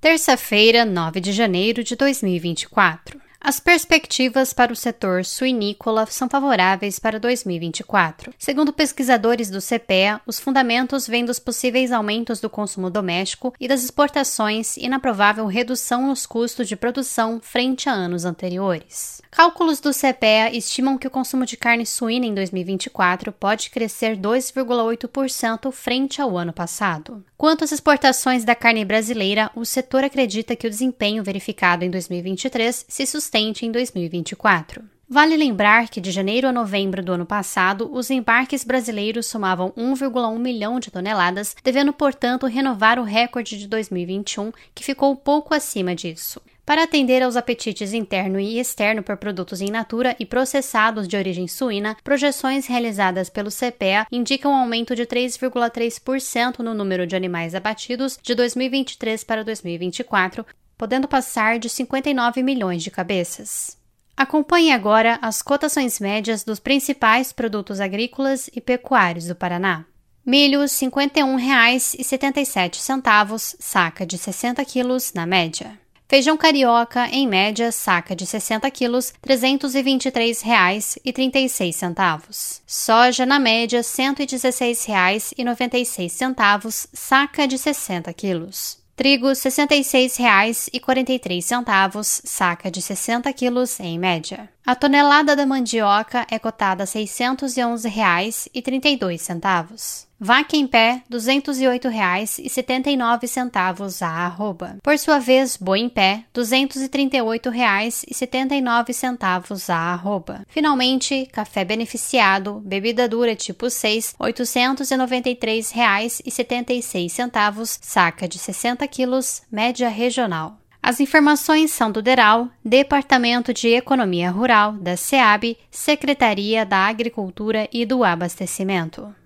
Terça-feira, 9 de janeiro de 2024. As perspectivas para o setor suinícola são favoráveis para 2024. Segundo pesquisadores do CPEA, os fundamentos vêm dos possíveis aumentos do consumo doméstico e das exportações e na provável redução nos custos de produção frente a anos anteriores. Cálculos do CPEA estimam que o consumo de carne suína em 2024 pode crescer 2,8% frente ao ano passado. Quanto às exportações da carne brasileira, o setor acredita que o desempenho verificado em 2023 se sustente em 2024. Vale lembrar que de janeiro a novembro do ano passado, os embarques brasileiros somavam 1,1 milhão de toneladas, devendo, portanto, renovar o recorde de 2021, que ficou pouco acima disso. Para atender aos apetites interno e externo por produtos in natura e processados de origem suína, projeções realizadas pelo CPEA indicam um aumento de 3,3% no número de animais abatidos de 2023 para 2024, podendo passar de 59 milhões de cabeças. Acompanhe agora as cotações médias dos principais produtos agrícolas e pecuários do Paraná. Milho, R$ 51,77, saca de 60 quilos na média. Feijão carioca, em média, saca de 60 quilos, R$ 323,36. Soja, na média, R$ 116,96, saca de 60 quilos. Trigo, R$ 66,43, saca de 60 quilos em média. A tonelada da mandioca é cotada a R$ 611,32. Vaca em pé, R$ 208,79 a arroba. Por sua vez, boi em pé, R$ 238,79 a arroba. Finalmente, café beneficiado, bebida dura tipo 6, R$ 893,76, saca de 60 quilos, média regional. As informações são do DERAL, Departamento de Economia Rural, da SEAB, Secretaria da Agricultura e do Abastecimento.